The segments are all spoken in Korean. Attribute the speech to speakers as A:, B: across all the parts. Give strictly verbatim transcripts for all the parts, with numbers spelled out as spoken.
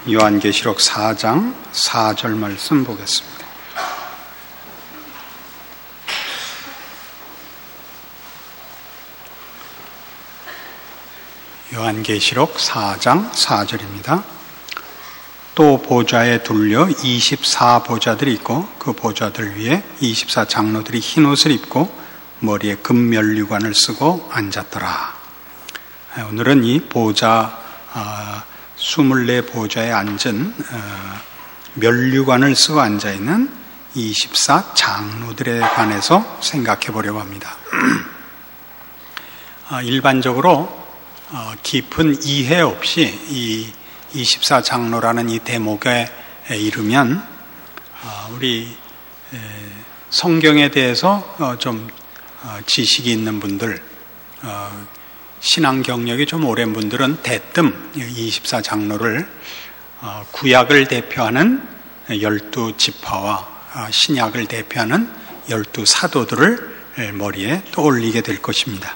A: 요한계시록 사 장 사 절 말씀 보겠습니다. 요한계시록 사 장 사 절입니다. 또 보좌에 둘려 이십사 보좌들이 있고 그 보좌들 위에 이십사 장로들이 흰옷을 입고 머리에 금면류관을 쓰고 앉았더라. 오늘은 이 보좌 이십사 보좌에 앉은 면류관을 쓰고 앉아있는 이십사 장로들에 관해서 생각해 보려고 합니다. 일반적으로 깊은 이해 없이 이 이십사 장로라는 이 대목에 이르면 우리 성경에 대해서 좀 지식이 있는 분들, 신앙 경력이 좀 오랜 분들은 대뜸 이십사 장로를 구약을 대표하는 열두 지파와 신약을 대표하는 열두 사도들을 머리에 떠올리게 될 것입니다.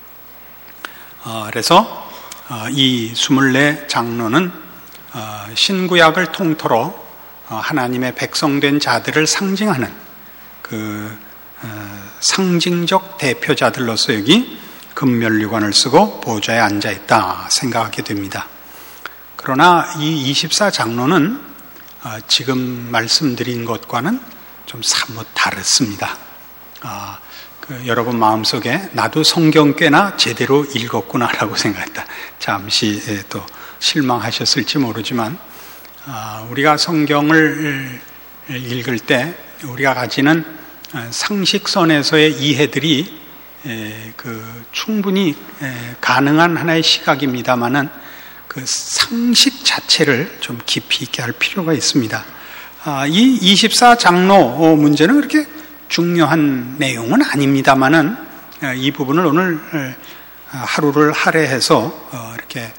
A: 그래서 이 이십사 장로는 신구약을 통틀어 하나님의 백성된 자들을 상징하는 그 상징적 대표자들로서 여기 금면류관을 쓰고 보좌에 앉아있다 생각하게 됩니다. 그러나 이 이십사 장로는 지금 말씀드린 것과는 좀 사뭇 다릅니다. 아, 그 여러분 마음속에 나도 성경 꽤나 제대로 읽었구나라고 생각했다. 잠시 또 실망하셨을지 모르지만 아, 우리가 성경을 읽을 때 우리가 가지는 상식선에서의 이해들이 에, 그 충분히 에, 가능한 하나의 시각입니다만은 그 상식 자체를 좀 깊이 있게 할 필요가 있습니다. 아, 이 이십사 장로 문제는 그렇게 중요한 내용은 아닙니다만은 에, 이 부분을 오늘 에, 하루를 할애해서 어, 이렇게 에,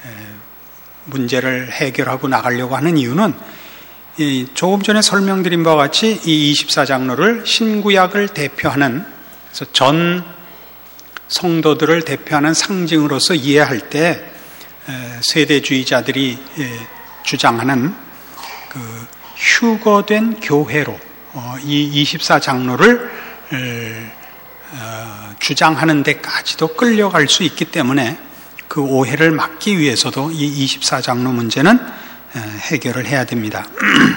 A: 문제를 해결하고 나가려고 하는 이유는 이, 조금 전에 설명드린 바와 같이 이 이십사 장로를 신구약을 대표하는 그래서 전 성도들을 대표하는 상징으로서 이해할 때 세대주의자들이 주장하는 그 휴거된 교회로 이 이십사 장로를 주장하는 데까지도 끌려갈 수 있기 때문에 그 오해를 막기 위해서도 이 이십사 장로 문제는 해결을 해야 됩니다.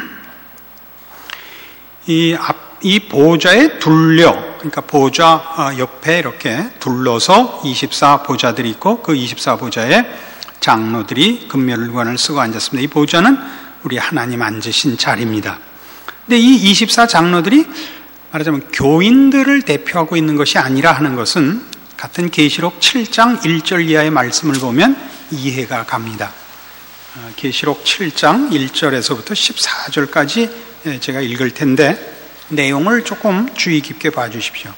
A: 이 앞 이 보좌에 둘려, 그러니까 보좌 옆에 이렇게 둘러서 이십사 보좌들이 있고 그 이십사 보좌에 장로들이 금면류관을 쓰고 앉았습니다. 이 보좌는 우리 하나님 앉으신 자리입니다. 근데 이 이십사 장로들이 말하자면 교인들을 대표하고 있는 것이 아니라 하는 것은 같은 계시록 칠 장 일 절 이하의 말씀을 보면 이해가 갑니다. 계시록 칠 장 일 절에서부터 십사 절까지 제가 읽을 텐데 내용을 조금 주의 깊게 봐주십시오.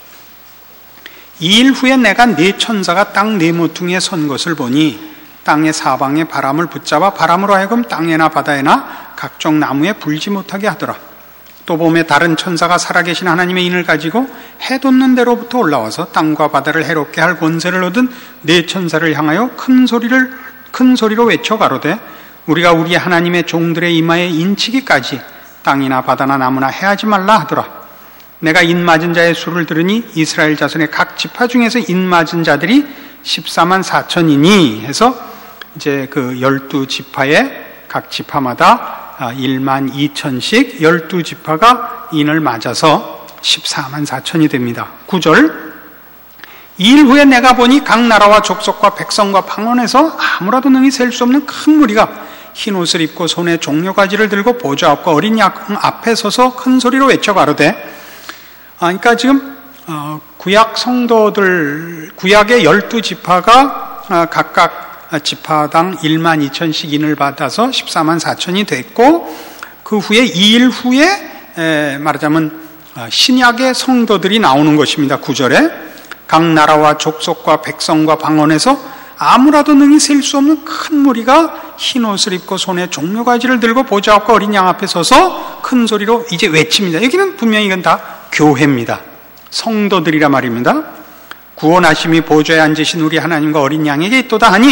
A: 이 일 후에 내가 네 천사가 땅 네 모퉁이에 선 것을 보니 땅의 사방에 바람을 붙잡아 바람으로 하여금 땅에나 바다에나 각종 나무에 불지 못하게 하더라. 또 보매 다른 천사가 살아계신 하나님의 인을 가지고 해 돋는 데로부터 올라와서 땅과 바다를 해롭게 할 권세를 얻은 네 천사를 향하여 큰 소리를 큰 소리로 외쳐 가로되 우리가 우리 하나님의 종들의 이마에 인치기까지 땅이나 바다나 나무나 해하지 말라 하더라. 내가 인 맞은 자의 수를 들으니 이스라엘 자손의 각 지파 중에서 인 맞은 자들이 십사만 사천이니 해서 이제 그 열두 지파의 각 지파마다 일만 이천씩 열두 지파가 인을 맞아서 십사만 사천이 됩니다. 구 절 이 일 후에 내가 보니 각 나라와 족속과 백성과 방언에서 아무라도 능히 셀 수 없는 큰 무리가 흰 옷을 입고 손에 종려가지를 들고 보좌 앞과 어린 양 앞에 서서 큰 소리로 외쳐 가로되 아, 그러니까 지금 어, 구약 성도들 구약의 열두 지파가 아, 각각 지파당 일만 이천씩 인을 받아서 십사만 사천이 됐고 그 후에 이 일 후에 에, 말하자면 아, 신약의 성도들이 나오는 것입니다. 구 절에 각 나라와 족속과 백성과 방언에서 아무라도 능히 셀 수 없는 큰 무리가 흰 옷을 입고 손에 종려가지를 들고 보좌 앞과 어린 양 앞에 서서 큰 소리로 이제 외칩니다. 여기는 분명히 이건 다 교회입니다. 성도들이라 말입니다. 구원하심이 보좌에 앉으신 우리 하나님과 어린 양에게 있도다 하니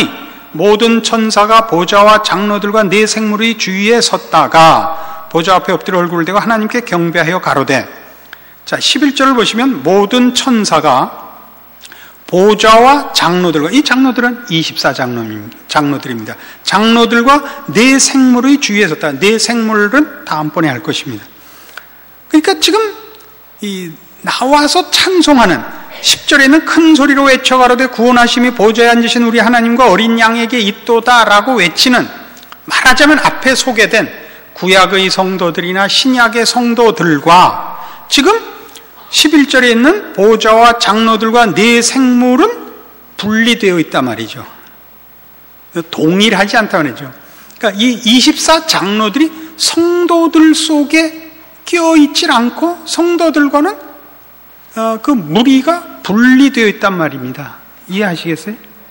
A: 모든 천사가 보좌와 장로들과 네 생물의 주위에 섰다가 보좌 앞에 엎드려 얼굴을 대고 하나님께 경배하여 가로되. 자, 십일 절을 보시면 모든 천사가 보좌와 장로들과, 이 장로들은 이십사 장로들입니다. 장로들과 네 생물의 주위에 섰다. 네 생물은 다음번에 할 것입니다. 그러니까 지금 이 나와서 찬송하는 십 절에는 큰 소리로 외쳐 가로되 구원하심이 보좌에 앉으신 우리 하나님과 어린 양에게 있도다라고 외치는, 말하자면 앞에 소개된 구약의 성도들이나 신약의 성도들과 지금 십일 절에 있는 보좌와 장로들과 네 생물은 분리되어 있단 말이죠. 동일하지 않단 말이죠. 그러니까 이 이십사 장로들이 성도들 속에 끼어있질 않고 성도들과는 어, 그 무리가 분리되어 있단 말입니다. 이해하시겠어요?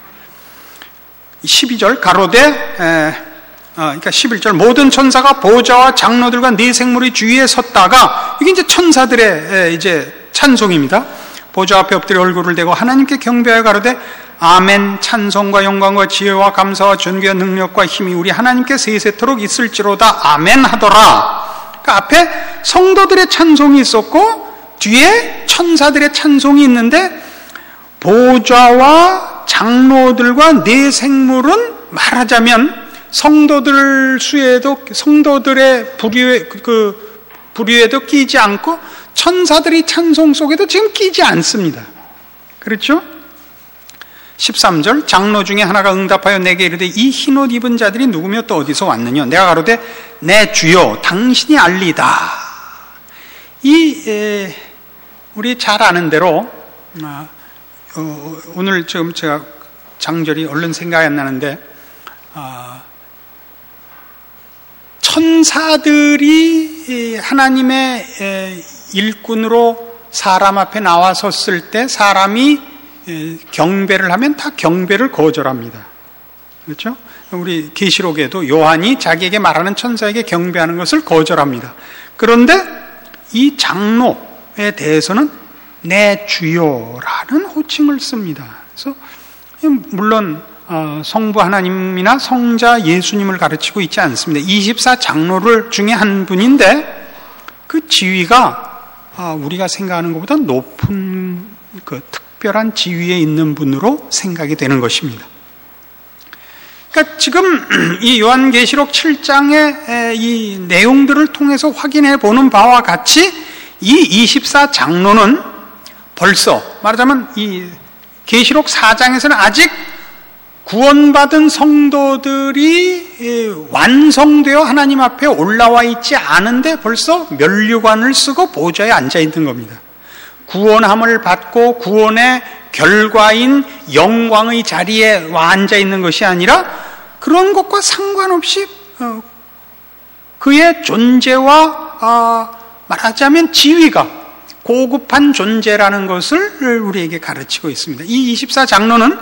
A: 십이 절 가로되 에, 어, 그러니까 십일 절 모든 천사가 보좌와 장로들과 네 생물의 주위에 섰다가, 이게 이제 천사들의 에, 이제 찬송입니다. 보좌 앞에 엎드려 얼굴을 대고 하나님께 경배하여 가로되 아멘. 찬송과 영광과 지혜와 감사와 존귀와 능력과 힘이 우리 하나님께 세세토록 있을지로다. 아멘 하더라. 그러니까 앞에 성도들의 찬송이 있었고 뒤에 천사들의 찬송이 있는데, 보좌와 장로들과 네 생물은 말하자면 성도들 수에도, 성도들의 부류에, 그 부류에도 끼지 않고 천사들의 찬송 속에도 지금 끼지 않습니다. 그렇죠? 십삼 절 장로 중에 하나가 응답하여 내게 이르되 이 흰옷 입은 자들이 누구며 또 어디서 왔느냐. 내가 가로되 내 주여 당신이 알리다. 이 에, 우리 잘 아는 대로 어, 어, 오늘 지금 제가 장절이 얼른 생각이 안 나는데 어, 천사들이 하나님의 에, 일꾼으로 사람 앞에 나와섰을 때 사람이 에, 경배를 하면 다 경배를 거절합니다. 그렇죠? 우리 계시록에도 요한이 자기에게 말하는 천사에게 경배하는 것을 거절합니다. 그런데 이 장로에 대해서는 내 주여라는 호칭을 씁니다. 그래서 물론 성부 하나님이나 성자 예수님을 가르치고 있지 않습니다. 이십사 장로를 중에 한 분인데 그 지위가 우리가 생각하는 것보다 높은 그 특별한 지위에 있는 분으로 생각이 되는 것입니다. 그러니까 지금 이 요한계시록 칠 장의 이 내용들을 통해서 확인해 보는 바와 같이 이 이십사 장로는 벌써 말하자면 이 계시록 사 장에서는 아직 구원받은 성도들이 완성되어 하나님 앞에 올라와 있지 않은데 벌써 면류관을 쓰고 보좌에 앉아 있는 겁니다. 구원함을 받고 구원의 결과인 영광의 자리에 와 앉아 있는 것이 아니라 그런 것과 상관없이 그의 존재와 말하자면 지위가 고급한 존재라는 것을 우리에게 가르치고 있습니다. 이 이십사 장로는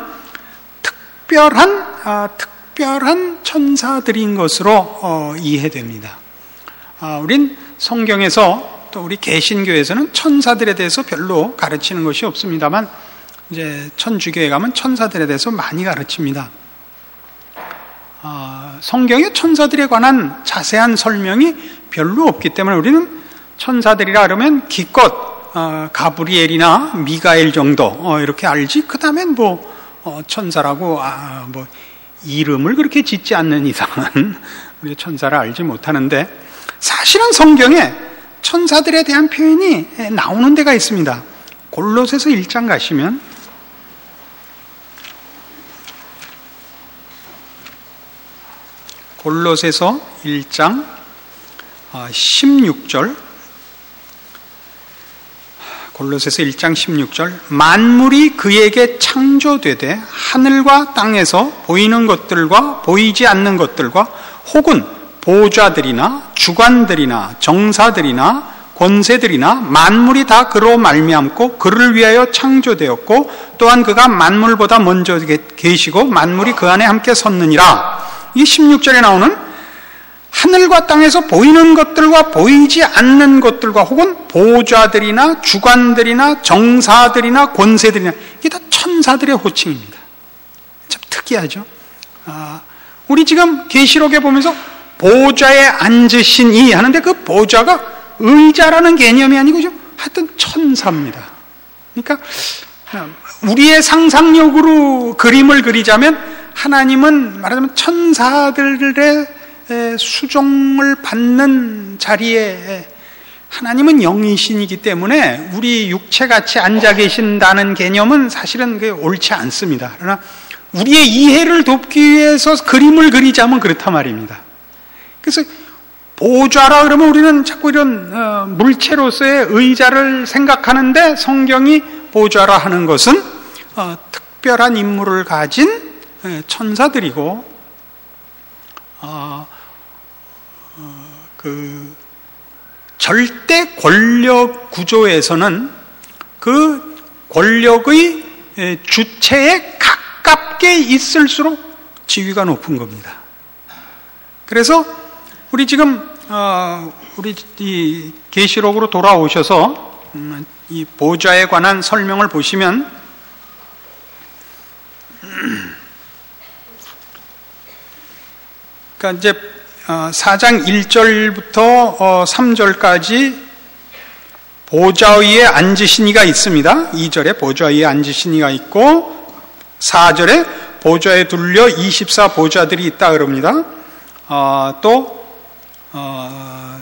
A: 특별한 특별한 천사들인 것으로 이해됩니다. 우린 성경에서 또 우리 개신교에서는 천사들에 대해서 별로 가르치는 것이 없습니다만 이제 천주교에 가면 천사들에 대해서 많이 가르칩니다. 어, 성경에 천사들에 관한 자세한 설명이 별로 없기 때문에 우리는 천사들이라 그러면 기껏 어, 가브리엘이나 미가엘 정도 어, 이렇게 알지. 그 다음엔 뭐 어, 천사라고 아, 뭐 이름을 그렇게 짓지 않는 이상은 우리 천사를 알지 못하는데, 사실은 성경에 천사들에 대한 표현이 나오는 데가 있습니다. 골로새서 일 장 가시면 골로새서 일 장 십육 절, 골로새서 일 장 십육 절 만물이 그에게 창조되되 하늘과 땅에서 보이는 것들과 보이지 않는 것들과 혹은 보좌들이나 주관들이나 정사들이나 권세들이나 만물이 다 그로 말미암고 그를 위하여 창조되었고 또한 그가 만물보다 먼저 계시고 만물이 그 안에 함께 섰느니라. 이 십육 절에 나오는 하늘과 땅에서 보이는 것들과 보이지 않는 것들과 혹은 보좌들이나 주관들이나 정사들이나 권세들이나 이게 다 천사들의 호칭입니다. 참 특이하죠. 어, 우리 지금 계시록에 보면서 보좌에 앉으신 이 하는데 그 보좌가 의자라는 개념이 아니고 하여튼 천사입니다. 그러니까 우리의 상상력으로 그림을 그리자면 하나님은 말하자면 천사들의 수종을 받는 자리에, 하나님은 영이신이기 때문에 우리 육체같이 앉아 계신다는 개념은 사실은 옳지 않습니다. 그러나 우리의 이해를 돕기 위해서 그림을 그리자면 그렇단 말입니다. 그래서 보좌라 그러면 우리는 자꾸 이런 물체로서의 의자를 생각하는데, 성경이 보좌라 하는 것은 특별한 임무를 가진 천사들이고, 어, 어, 그 절대 권력 구조에서는 그 권력의 주체에 가깝게 있을수록 지위가 높은 겁니다. 그래서 우리 지금 어, 우리 이 계시록으로 돌아오셔서 음, 이 보좌에 관한 설명을 보시면 그러니까 이제 사 장 일 절부터 삼 절까지 보좌 위에 앉으신 이가 있습니다. 이 절에 보좌 위에 앉으신 이가 있고, 사 절에 보좌에 둘려 이십사 보좌들이 있다 그럽니다. 어, 또 어,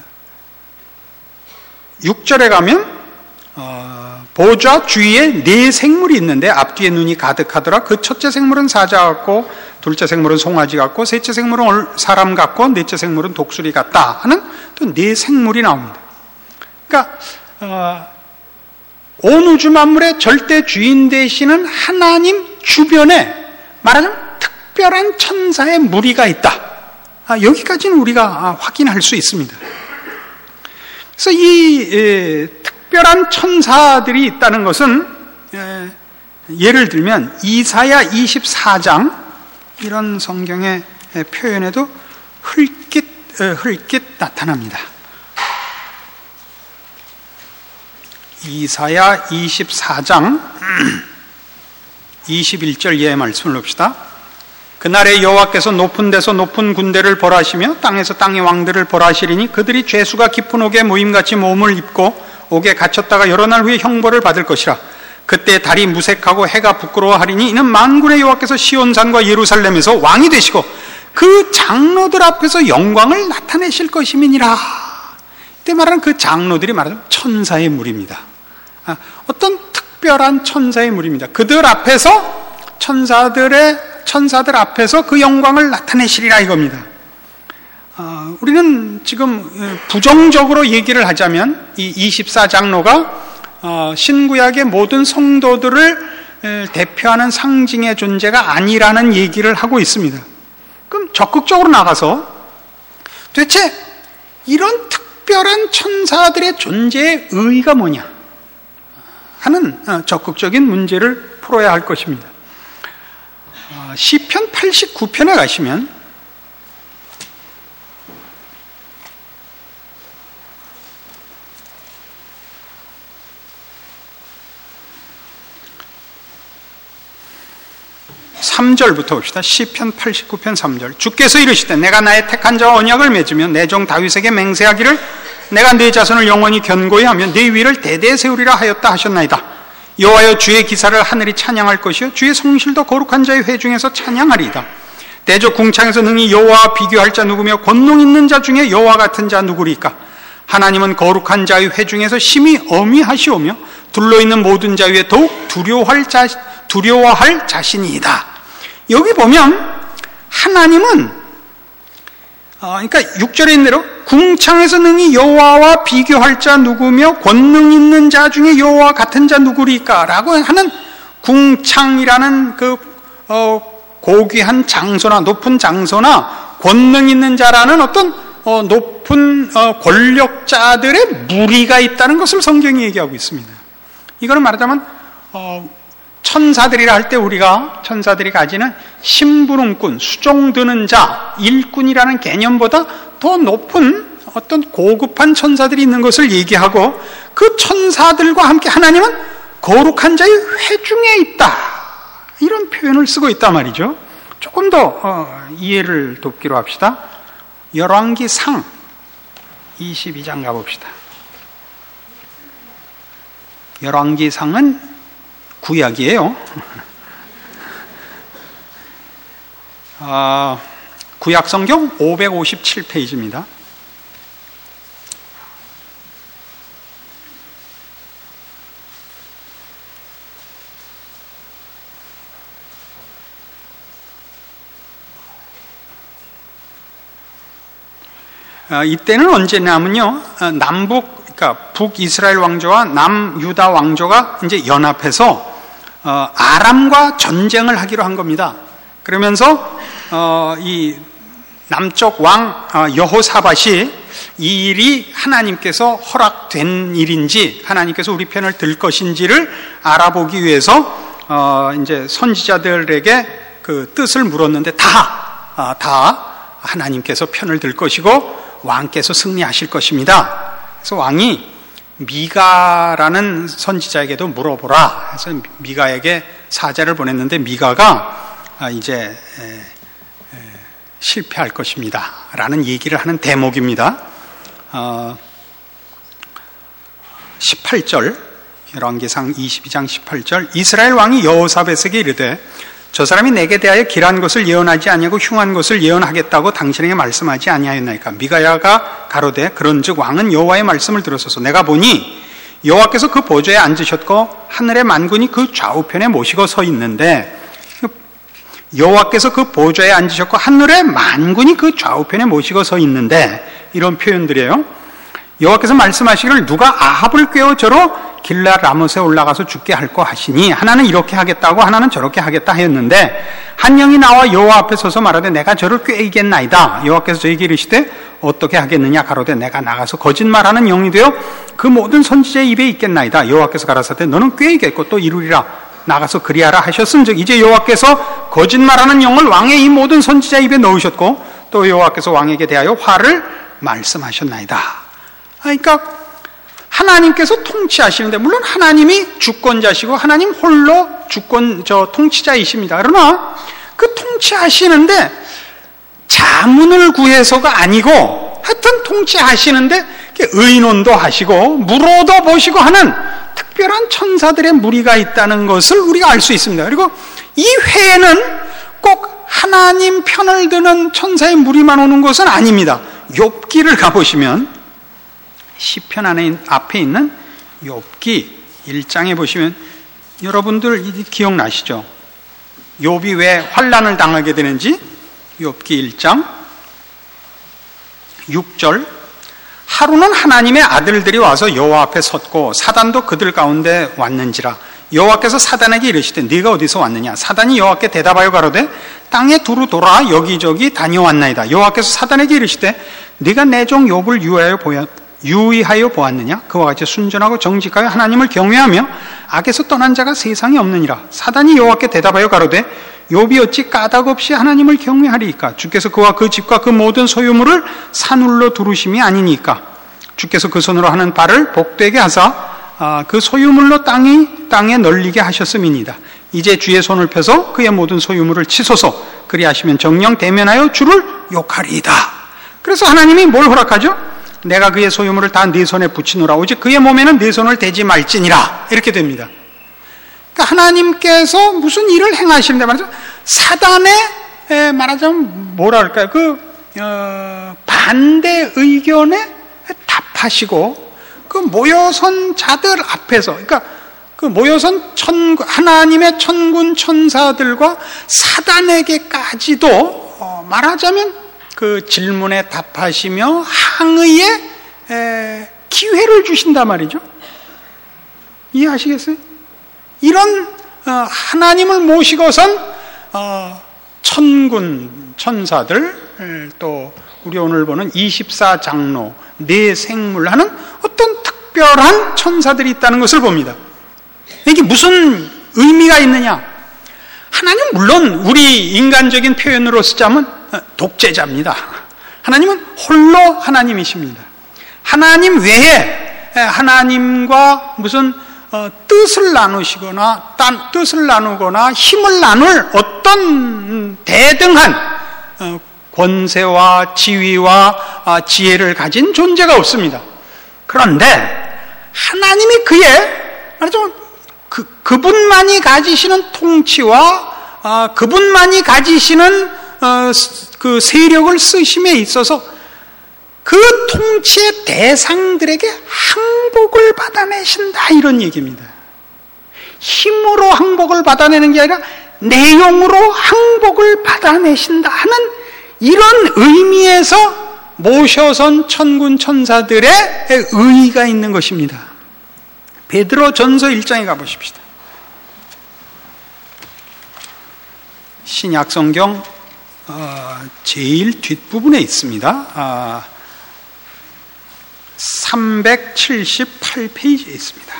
A: 육 절에 가면 어, 보좌 주위에 네 생물이 있는데 앞뒤에 눈이 가득하더라. 그 첫째 생물은 사자 같고, 둘째 생물은 송아지 같고, 셋째 생물은 사람 같고, 넷째 생물은 독수리 같다 하는 또 네 생물이 나옵니다. 그러니까 어, 온 우주 만물의 절대 주인 되시는 하나님 주변에 말하자면 특별한 천사의 무리가 있다. 아, 여기까지는 우리가 아, 확인할 수 있습니다. 그래서 이 에, 특별한 천사들이 있다는 것은 에, 예를 들면 이사야 이십사 장 이런 성경의 표현에도 흘낏, 흘낏 나타납니다. 이사야 이십사 장 이십일 절 이하의 말씀을 봅시다. 그날에 여호와께서 높은 데서 높은 군대를 벌하시며 땅에서 땅의 왕들을 벌하시리니 그들이 죄수가 깊은 옥에 모임같이 몸을 입고 옥에 갇혔다가 여러 날 후에 형벌을 받을 것이라. 그때 달이 무색하고 해가 부끄러워하리니 이는 만군의 여호와께서 시온산과 예루살렘에서 왕이 되시고 그 장로들 앞에서 영광을 나타내실 것임이니라. 이때 말하는 그 장로들이 말하는 천사의 무리입니다. 아, 어떤 특별한 천사의 무리입니다. 그들 앞에서 천사들의 천사들 앞에서 그 영광을 나타내시리라 이겁니다. 어, 우리는 지금 부정적으로 얘기를 하자면 이 이십사 장로가 어, 신구약의 모든 성도들을 대표하는 상징의 존재가 아니라는 얘기를 하고 있습니다. 그럼 적극적으로 나가서 도대체 이런 특별한 천사들의 존재의 의의가 뭐냐 하는 적극적인 문제를 풀어야 할 것입니다. 어, 시편 팔십구 편에 가시면 삼 절부터 봅시다. 시편 팔십구 편 삼 절. 주께서 이르시되 내가 나의 택한 자와 언약을 맺으며 내 종 다윗에게 맹세하기를 내가 네 자손을 영원히 견고히 하며 네 위를 대대 세우리라 하였다 하셨나이다. 여호와여 주의 기사를 하늘이 찬양할 것이요 주의 성실도 거룩한 자의 회중에서 찬양하리이다. 대저 궁창에서 능히 여호와와 비교할 자 누구며 권능 있는 자 중에 여호와 같은 자 누구리까? 하나님은 거룩한 자의 회중에서 심히 어미하시오며 둘러있는 모든 자 위에 더욱 두려워할, 자, 두려워할 자신이다. 여기 보면 하나님은 어, 그러니까 육 절에 있는 대로 궁창에서 능히 여호와와 비교할 자 누구며 권능 있는 자 중에 여호와 같은 자 누구리까? 라고 하는 궁창이라는 그 어, 고귀한 장소나 높은 장소나 권능 있는 자라는 어떤 어, 높은 어, 권력자들의 무리가 있다는 것을 성경이 얘기하고 있습니다. 이거는 말하자면 어, 천사들이라 할 때 우리가 천사들이 가지는 심부름꾼, 수종드는 자, 일꾼이라는 개념보다 더 높은 어떤 고급한 천사들이 있는 것을 얘기하고 그 천사들과 함께 하나님은 거룩한 자의 회중에 있다. 이런 표현을 쓰고 있단 말이죠. 조금 더 어, 이해를 돕기로 합시다. 열왕기상 이십이 장 가봅시다. 열왕기상은 구약이에요. 어, 구약성경 오백오십칠 페이지입니다. 어, 이때는 언제냐면요, 어, 남북, 그러니까 북이스라엘 왕조와 남유다 왕조가 이제 연합해서 어, 아람과 전쟁을 하기로 한 겁니다. 그러면서 어, 이 남쪽 왕 어, 여호사밧이 이 일이 하나님께서 허락된 일인지, 하나님께서 우리 편을 들 것인지를 알아보기 위해서 어, 이제 선지자들에게 그 뜻을 물었는데 다, 어, 다 하나님께서 편을 들 것이고 왕께서 승리하실 것입니다. 그래서 왕이 미가라는 선지자에게도 물어보라 해서 미가에게 사자를 보냈는데 미가가 이제 실패할 것입니다 라는 얘기를 하는 대목입니다. 어, 십팔 절, 열왕기상 이십이 장 십팔 절, 이스라엘 왕이 여호사밧에게 이르되 저 사람이 내게 대하여 길한 것을 예언하지 아니하고 흉한 것을 예언하겠다고 당신에게 말씀하지 아니하였나이까. 미가야가 가로되 그런즉 왕은 여호와의 말씀을 들었소서. 내가 보니 여호와께서 그 보좌에 앉으셨고 하늘의 만군이 그 좌우편에 모시고 서 있는데, 여호와께서 그 보좌에 앉으셨고 하늘의 만군이 그 좌우편에 모시고 서 있는데, 이런 표현들이에요. 여호와께서 말씀하시기를 누가 아합을 꾀어 저로 길랏 라못에 올라가서 죽게 할 거 하시니, 하나는 이렇게 하겠다고 하나는 저렇게 하겠다 하였는데, 한 영이 나와 여호와 앞에 서서 말하되 내가 저를 꾀이겠나이다. 여호와께서 저에게 이르시되 어떻게 하겠느냐 가로되 내가 나가서 거짓말하는 영이 되어 그 모든 선지자의 입에 있겠나이다. 여호와께서 가라사대 너는 꾀이겠고 또 이루리라. 나가서 그리하라 하셨은즉 이제 여호와께서 거짓말하는 영을 왕의 이 모든 선지자 입에 넣으셨고 또 여호와께서 왕에게 대하여 화를 말씀하셨나이다. 그러니까 하나님께서 통치하시는데, 물론 하나님이 주권자시고 하나님 홀로 주권 저 통치자이십니다. 그러나 그 통치하시는데 자문을 구해서가 아니고 하여튼 통치하시는데 의논도 하시고 물어도 보시고 하는 특별한 천사들의 무리가 있다는 것을 우리가 알 수 있습니다. 그리고 이 회에는 꼭 하나님 편을 드는 천사의 무리만 오는 것은 아닙니다. 욥기를 가보시면 시편 안에 앞에 있는 욥기 일 장에 보시면 여러분들 기억나시죠? 욥이 왜 환난을 당하게 되는지 욥기 일 장 육 절, 하루는 하나님의 아들들이 와서 여호와 앞에 섰고 사단도 그들 가운데 왔는지라. 여호와께서 사단에게 이르시되 네가 어디서 왔느냐. 사단이 여호와께 대답하여 가로되 땅에 두루 돌아 여기저기 다녀왔나이다. 여호와께서 사단에게 이르시되 네가 내 종 욥을 유하여 보였 유의하여 보았느냐? 그와 같이 순전하고 정직하여 하나님을 경외하며 악에서 떠난 자가 세상에 없느니라. 사단이 여호와께 대답하여 가로되 욥이 어찌 까닭 없이 하나님을 경외하리이까? 주께서 그와 그 집과 그 모든 소유물을 산울로 두르심이 아니니까. 주께서 그 손으로 하는 바를 복되게 하사 그 소유물로 땅이 땅에 널리게 하셨음이니이다. 이제 주의 손을 펴서 그의 모든 소유물을 치소서. 그리하시면 정령 대면하여 주를 욕하리이다. 그래서 하나님이 뭘 허락하죠? 내가 그의 소유물을 다 네 손에 붙이노라. 오직 그의 몸에는 네 손을 대지 말지니라. 이렇게 됩니다. 그러니까 하나님께서 무슨 일을 행하시는데 말이죠. 사단의 말하자면 뭐랄까요? 그 어, 반대 의견에 답하시고 그 모여선 자들 앞에서, 그러니까 그 모여선 천 하나님의 천군 천사들과 사단에게까지도 어, 말하자면 그 질문에 답하시며 항의의 에, 기회를 주신단 말이죠. 이해하시겠어요? 이런 어, 하나님을 모시고선 어, 천군 천사들, 또 우리 오늘 보는 이십사 장로, 네 생물하는 어떤 특별한 천사들이 있다는 것을 봅니다. 이게 무슨 의미가 있느냐? 하나님 물론 우리 인간적인 표현으로 쓰자면 독재자입니다. 하나님은 홀로 하나님이십니다. 하나님 외에 하나님과 무슨 어, 뜻을 나누시거나 딴, 뜻을 나누거나 힘을 나눌 어떤 대등한 어, 권세와 지위와 아, 지혜를 가진 존재가 없습니다. 그런데 하나님이 그의 말하자면 그, 그분만이 가지시는 통치와 아, 그분만이 가지시는 어, 그 세력을 쓰심에 있어서 그 통치의 대상들에게 항복을 받아내신다, 이런 얘기입니다. 힘으로 항복을 받아내는 게 아니라 내용으로 항복을 받아내신다 하는 이런 의미에서 모셔선 천군 천사들의 의의가 있는 것입니다. 베드로전서 일 장에 가보십시다. 신약성경 어, 제일 뒷부분에 있습니다. 어, 삼백칠십팔 페이지에 있습니다.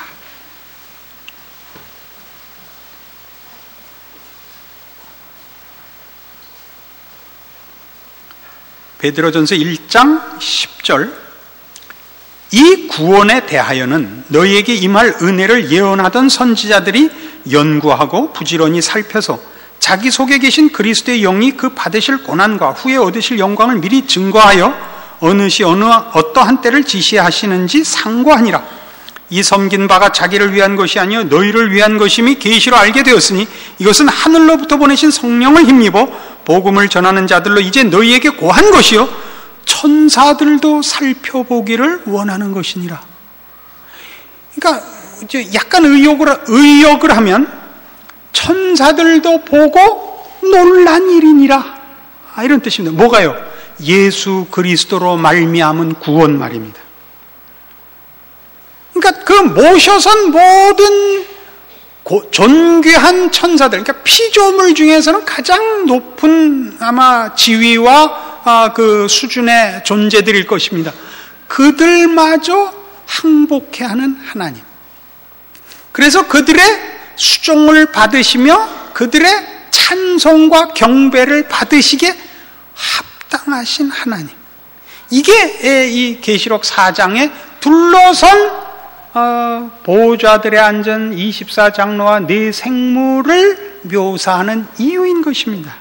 A: 베드로전서 일 장 십 절, 이 구원에 대하여는 너희에게 임할 은혜를 예언하던 선지자들이 연구하고 부지런히 살펴서 자기 속에 계신 그리스도의 영이 그 받으실 고난과 후에 얻으실 영광을 미리 증거하여 어느 시 어느 어떠한 때를 지시하시는지 상고하니라. 이 섬긴 바가 자기를 위한 것이 아니요 너희를 위한 것임이 계시로 알게 되었으니 이것은 하늘로부터 보내신 성령을 힘입어 복음을 전하는 자들로 이제 너희에게 고한 것이요 천사들도 살펴보기를 원하는 것이니라. 그러니까 이제 약간 의역을 의역을 하면 천사들도 보고 놀란 일이니라, 아, 이런 뜻입니다. 뭐가요? 예수 그리스도로 말미암은 구원 말입니다. 그러니까 그 모셔선 모든 고, 존귀한 천사들, 그러니까 피조물 중에서는 가장 높은 아마 지위와 아, 그 수준의 존재들일 것입니다. 그들마저 항복해 하는 하나님. 그래서 그들의 수종을 받으시며 그들의 찬송과 경배를 받으시게 합당하신 하나님. 이게 이 계시록 사 장에 둘러선 어, 보호자들의 앉은 이십사 장로와 네 생물을 묘사하는 이유인 것입니다.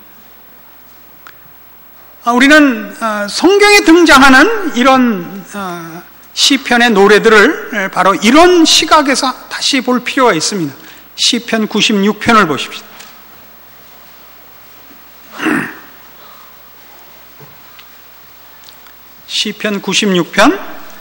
A: 아, 우리는 어, 성경에 등장하는 이런 어, 시편의 노래들을 바로 이런 시각에서 다시 볼 필요가 있습니다. 시편 구십육 편을 보십시오. 시편 구십육 편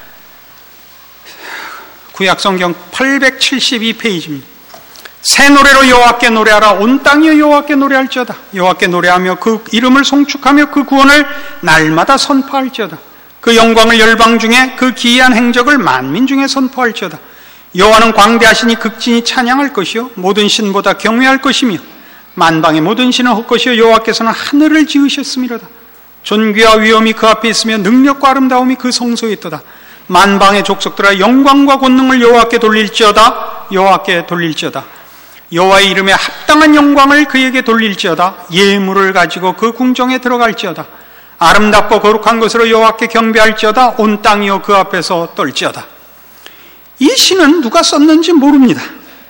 A: 구약성경 팔백칠십이 페이지입니다. 새 노래로 여호와께 노래하라. 온 땅이여 여호와께 노래할지어다. 여호와께 노래하며 그 이름을 송축하며 그 구원을 날마다 선포할지어다. 그 영광을 열방 중에 그 기이한 행적을 만민 중에 선포할지어다. 여호와는 광대하시니 극진히 찬양할 것이요 모든 신보다 경외할 것이며 만방의 모든 신은 헛것이요 여호와께서는 하늘을 지으셨음이로다. 존귀와 위엄이 그 앞에 있으며 능력과 아름다움이 그 성소에 있도다. 만방의 족속들아 영광과 권능을 여호와께 돌릴지어다. 여호와께 돌릴지어다. 여호와의 이름에 합당한 영광을 그에게 돌릴지어다. 예물을 가지고 그 궁정에 들어갈지어다. 아름답고 거룩한 것으로 여호와께 경배할지어다. 온 땅이여 그 앞에서 떨지어다. 이 시는 누가 썼는지 모릅니다.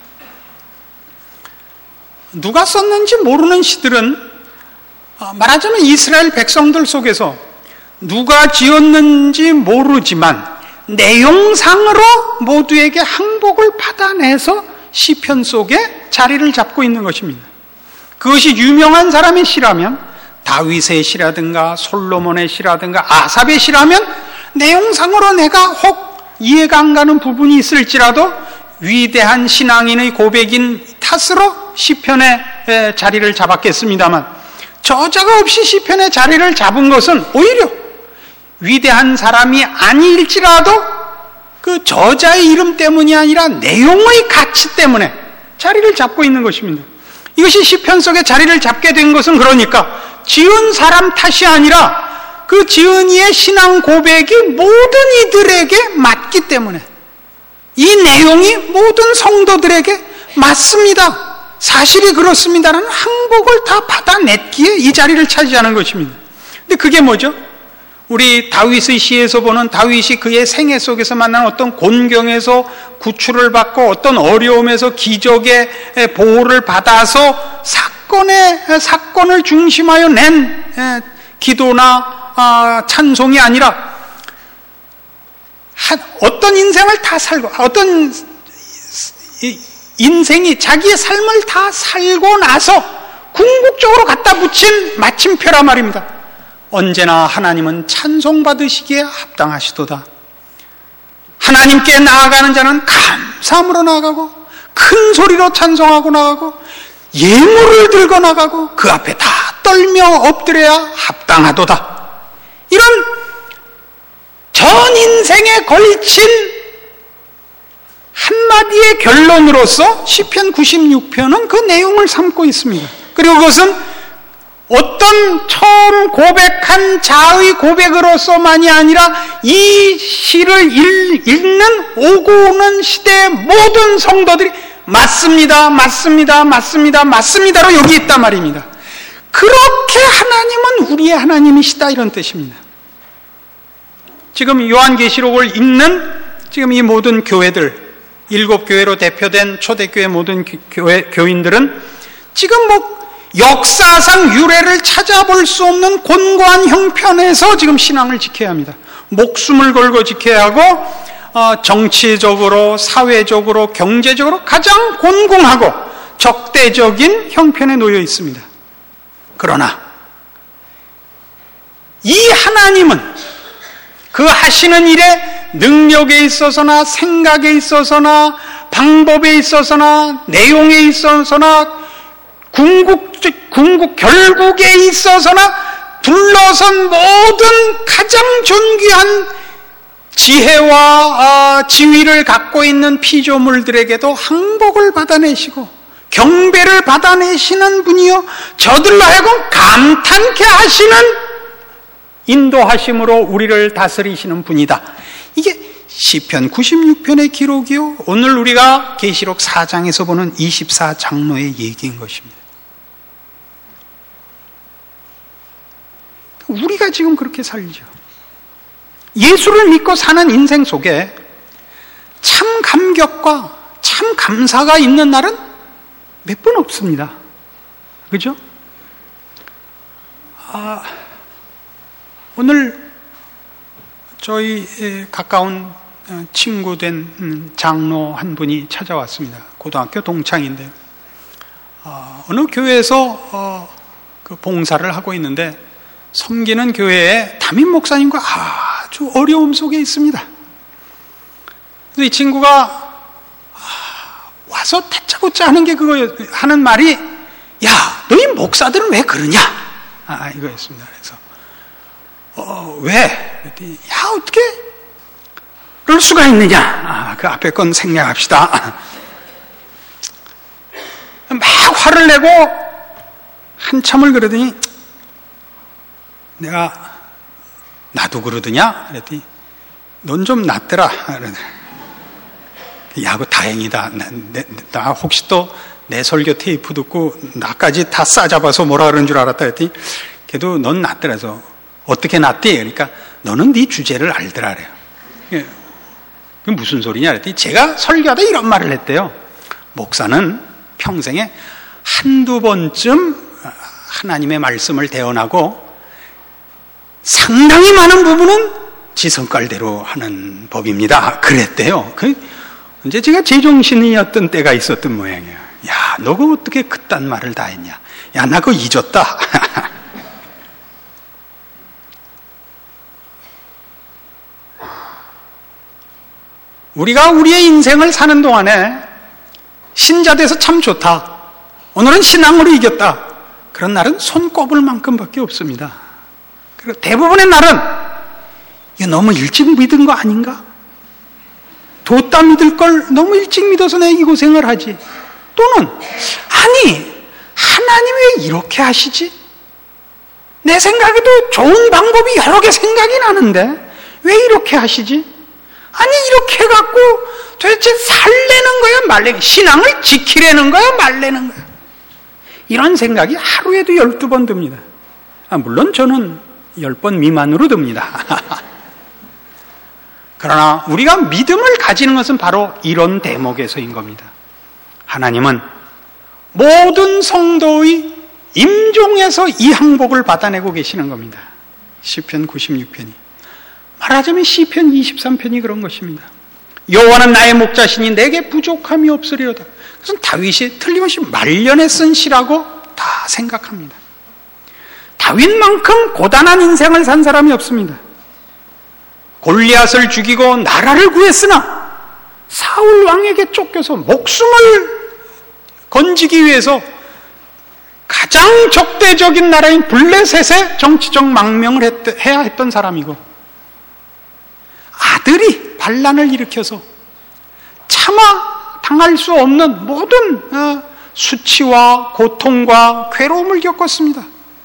A: 누가 썼는지 모르는 시들은 말하자면 이스라엘 백성들 속에서 누가 지었는지 모르지만 내용상으로 모두에게 항복을 받아내서 시편 속에 자리를 잡고 있는 것입니다. 그것이 유명한 사람의 시라면 다윗의 시라든가 솔로몬의 시라든가 아삽의 시라면 내용상으로 내가 혹 이해가 안 가는 부분이 있을지라도 위대한 신앙인의 고백인 탓으로 시편의 자리를 잡았겠습니다만 저자가 없이 시편의 자리를 잡은 것은 오히려 위대한 사람이 아닐지라도 그 저자의 이름 때문이 아니라 내용의 가치 때문에 자리를 잡고 있는 것입니다. 이것이 시편 속에 자리를 잡게 된 것은 그러니까 지은 사람 탓이 아니라 그 지은 이의 신앙 고백이 모든 이들에게 맞기 때문에 이 내용이 모든 성도들에게 맞습니다. 사실이 그렇습니다라는 항복을 다 받아냈기에 이 자리를 차지하는 것입니다. 근데 그게 뭐죠? 우리 다윗의 시에서 보는 다윗이 그의 생애 속에서 만난 어떤 곤경에서 구출을 받고 어떤 어려움에서 기적의 보호를 받아서 사건의 사건을 중심하여 낸 기도나 찬송이 아니라 어떤 인생을 다 살고 어떤 인생이 자기의 삶을 다 살고 나서 궁극적으로 갖다 붙인 마침표란 말입니다. 언제나 하나님은 찬송받으시기에 합당하시도다. 하나님께 나아가는 자는 감사함으로 나아가고 큰 소리로 찬송하고 나아가고 예물을 들고 나가고 그 앞에 다 떨며 엎드려야 합당하도다. 이런 전 인생에 걸친 한마디의 결론으로서 시편 구십육 편은 그 내용을 담고 있습니다. 그리고 그것은 어떤 처음 고백한 자의 고백으로서만이 아니라 이 시를 읽는 오고 오는 시대의 모든 성도들이 맞습니다, 맞습니다, 맞습니다, 맞습니다로 여기 있단 말입니다. 그렇게 하나님은 우리의 하나님이시다, 이런 뜻입니다. 지금 요한계시록을 읽는 지금 이 모든 교회들, 일곱 교회로 대표된 초대교회 모든 교회, 교인들은 지금 뭐 역사상 유래를 찾아볼 수 없는 곤고한 형편에서 지금 신앙을 지켜야 합니다. 목숨을 걸고 지켜야 하고 어, 정치적으로, 사회적으로, 경제적으로 가장 곤궁하고 적대적인 형편에 놓여 있습니다. 그러나 이 하나님은 그 하시는 일에 능력에 있어서나 생각에 있어서나 방법에 있어서나 내용에 있어서나 궁극, 궁극, 결국에 있어서나 둘러선 모든 가장 존귀한 지혜와 지위를 갖고 있는 피조물들에게도 항복을 받아내시고 경배를 받아내시는 분이요 저들로 하여금 감탄케 하시는 인도하심으로 우리를 다스리시는 분이다. 이게 시편 구십육 편의 기록이요 오늘 우리가 계시록 사 장에서 보는 이십사 장로의 얘기인 것입니다. 우리가 지금 그렇게 살죠. 예수를 믿고 사는 인생 속에 참 감격과 참 감사가 있는 날은 몇 번 없습니다. 그죠? 아, 오늘 저희 가까운 친구 된 장로 한 분이 찾아왔습니다. 고등학교 동창인데 어, 어느 교회에서 어, 그 봉사를 하고 있는데 섬기는 교회에 담임 목사님과 아주 어려움 속에 있습니다. 그래서 이 친구가 와서 다짜고짜 하는 게 그거 하는 말이 야, 너희 목사들은 왜 그러냐? 아, 이거였습니다. 그래서 어, 왜? 그랬더니 야, 어떻게 그럴 수가 있느냐? 아, 그 앞에 건 생략합시다. 막 화를 내고 한참을 그러더니 내가 나도 그러더냐? 그랬더니 넌 좀 낫더라. 야, 그 다행이다. 나, 내, 나 혹시 또 내 설교 테이프 듣고 나까지 다 싸잡아서 뭐라 그러는 줄 알았다 했더니 걔도 넌 낫더라. 그래서 어떻게 낫대? 그러니까 너는 네 주제를 알더라 그래요. 그게 무슨 소리냐? 그랬더니 제가 설교하다 이런 말을 했대요. 목사는 평생에 한두 번쯤 하나님의 말씀을 대언하고 상당히 많은 부분은 지 성깔대로 하는 법입니다. 그랬대요. 그 이제 제가 제정신이었던 때가 있었던 모양이에요. 야, 너가 어떻게 그딴 말을 다 했냐? 야, 나 그거 잊었다. 우리가 우리의 인생을 사는 동안에 신자 돼서 참 좋다. 오늘은 신앙으로 이겼다. 그런 날은 손 꼽을 만큼밖에 없습니다. 그리고 대부분의 날은 이거 너무 일찍 믿은 거 아닌가? 뒀다 믿을 걸 너무 일찍 믿어서 내가 이 고생을 하지. 또는 아니 하나님이 왜 이렇게 하시지? 내 생각에도 좋은 방법이 여러 개 생각이 나는데 왜 이렇게 하시지? 아니 이렇게 해갖고 도대체 살래는 거야 말래는 신앙을 지키려는 거야 말래는 거야 이런 생각이 하루에도 열두 번 듭니다. 아, 물론 저는 열 번 미만으로 듭니다. 그러나 우리가 믿음을 가지는 것은 바로 이런 대목에서인 겁니다. 하나님은 모든 성도의 임종에서 이 항복을 받아내고 계시는 겁니다. 시편 구십육 편이. 말하자면 시편 이십삼 편이 그런 것입니다. 여호와는 나의 목자시니 내게 부족함이 없으리로다. 그것은 다윗이 틀림없이 말년에 쓴 시라고 다 생각합니다. 다윗만큼 고단한 인생을 산 사람이 없습니다. 골리앗을 죽이고 나라를 구했으나 사울 왕에게 쫓겨서 목숨을 건지기 위해서 가장 적대적인 나라인 블레셋에 정치적 망명을 했, 해야 했던 사람이고, 아들이 반란을 일으켜서 차마 당할 수 없는 모든 어, 수치와 고통과 괴로움을 겪었습니다.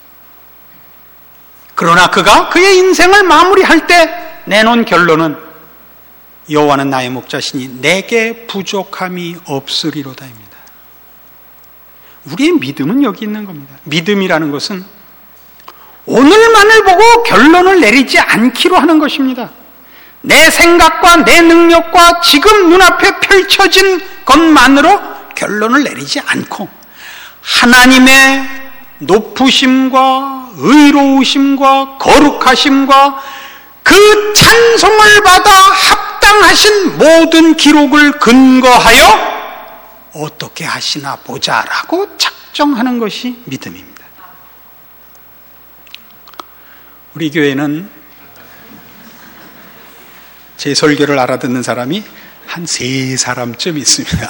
A: 그러나 그가 그의 인생을 마무리할 때 내놓은 결론은 여호와는 나의 목자시니 내게 부족함이 없으리로다입니다. 우리의 믿음은 여기 있는 겁니다. 믿음이라는 것은 오늘만을 보고 결론을 내리지 않기로 하는 것입니다. 내 생각과 내 능력과 지금 눈앞에 펼쳐진 것만으로 결론을 내리지 않고 하나님의 높으심과 의로우심과 거룩하심과 그 찬송을 받아 합당하신 모든 기록을 근거하여 어떻게 하시나 보자라고 작정하는 것이 믿음입니다. 우리 교회는 제 설교를 알아듣는 사람이 한 세 사람쯤 있습니다.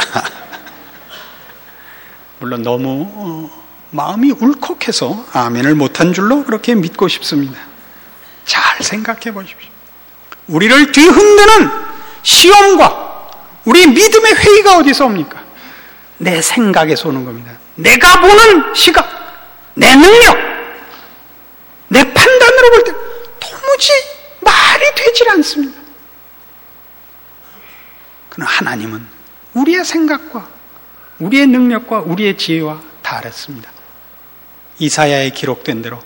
A: 물론 너무 어, 마음이 울컥해서 아멘을 못한 줄로 그렇게 믿고 싶습니다. 잘 생각해 보십시오. 우리를 뒤흔드는 시험과 우리 믿음의 회의가 어디서 옵니까? 내 생각에서 오는 겁니다. 내가 보는 시각, 내 능력, 내 판단으로 볼 때 도무지 말이 되질 않습니다. 그러나 하나님은 우리의 생각과 우리의 능력과 우리의 지혜와 다르습니다. 이사야에 기록된 대로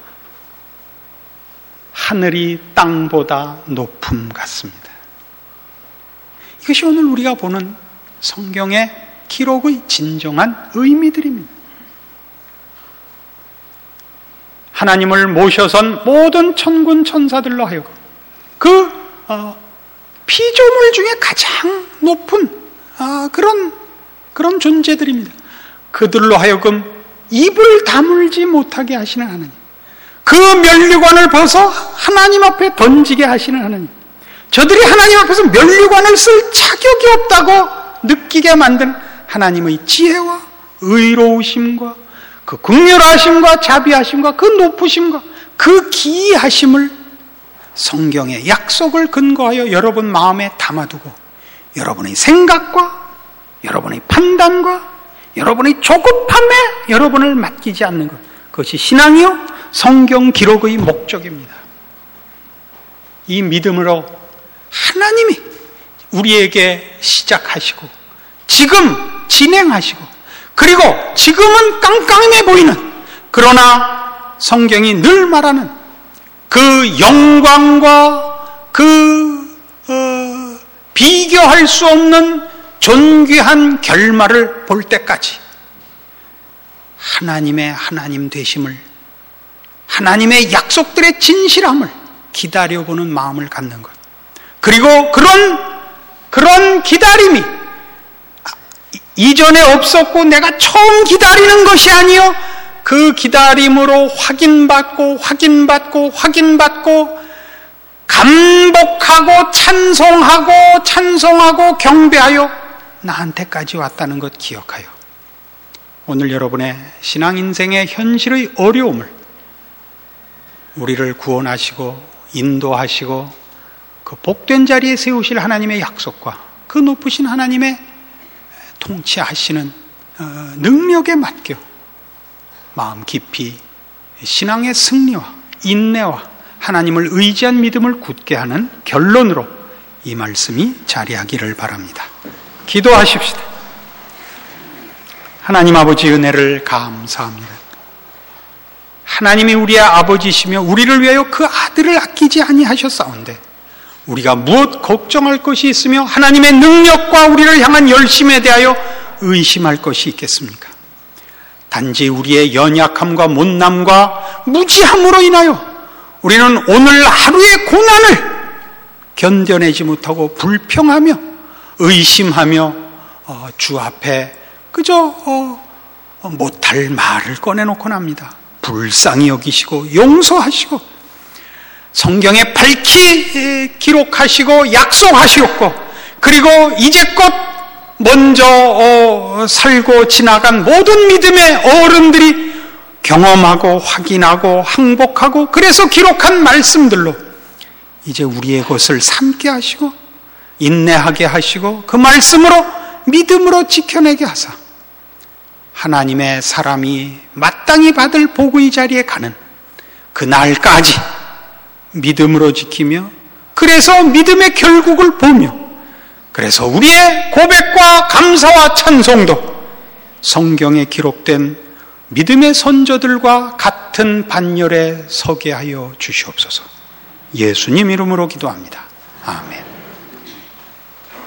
A: 하늘이 땅보다 높음 같습니다. 이것이 오늘 우리가 보는 성경의 기록의 진정한 의미들입니다. 하나님을 모셔선 모든 천군 천사들로 하여금 그 어, 피조물 중에 가장 높은 어, 그런 그런 존재들입니다. 그들로 하여금 입을 다물지 못하게 하시는 하나님, 그 면류관을 벗어 하나님 앞에 던지게 하시는 하나님, 저들이 하나님 앞에서 면류관을 쓸 자격이 없다고 느끼게 만든 하나님의 지혜와 의로우심과 그 긍휼하심과 자비하심과 그 높으심과 그 기이하심을 성경의 약속을 근거하여 여러분 마음에 담아두고 여러분의 생각과 여러분의 판단과 여러분의 조급함에 여러분을 맡기지 않는 것, 그것이 신앙이요 성경 기록의 목적입니다. 이 믿음으로 하나님이 우리에게 시작하시고 지금 진행하시고 그리고 지금은 깜깜해 보이는, 그러나 성경이 늘 말하는 그 영광과 그 어, 비교할 수 없는 존귀한 결말을 볼 때까지 하나님의 하나님 되심을, 하나님의 약속들의 진실함을 기다려보는 마음을 갖는 것, 그리고 그런 그런 기다림이 이전에 없었고 내가 처음 기다리는 것이 아니요 그 기다림으로 확인받고 확인받고 확인받고 감복하고 찬송하고 찬송하고 경배하여 나한테까지 왔다는 것 기억하여 오늘 여러분의 신앙인생의 현실의 어려움을 우리를 구원하시고 인도하시고 그 복된 자리에 세우실 하나님의 약속과 그 높으신 하나님의 통치하시는 능력에 맡겨 마음 깊이 신앙의 승리와 인내와 하나님을 의지한 믿음을 굳게 하는 결론으로 이 말씀이 자리하기를 바랍니다. 기도하십시다. 하나님 아버지 은혜를 감사합니다. 하나님이 우리의 아버지시며 우리를 위하여 그 아들을 아끼지 아니하셨사온데 우리가 무엇 걱정할 것이 있으며 하나님의 능력과 우리를 향한 열심에 대하여 의심할 것이 있겠습니까? 단지 우리의 연약함과 못남과 무지함으로 인하여 우리는 오늘 하루의 고난을 견뎌내지 못하고 불평하며 의심하며 어, 주 앞에 그저 어, 못할 말을 꺼내놓곤 합니다. 불쌍히 여기시고 용서하시고 성경에 밝히 기록하시고 약속하시었고 그리고 이제껏 먼저 어, 살고 지나간 모든 믿음의 어른들이 경험하고 확인하고 항복하고 그래서 기록한 말씀들로 이제 우리의 것을 삼게 하시고 인내하게 하시고 그 말씀으로 믿음으로 지켜내게 하사 하나님의 사람이 마땅히 받을 복의 자리에 가는 그날까지 믿음으로 지키며 그래서 믿음의 결국을 보며 그래서 우리의 고백과 감사와 찬송도 성경에 기록된 믿음의 선조들과 같은 반열에 서게 하여 주시옵소서. 예수님 이름으로 기도합니다. 아멘.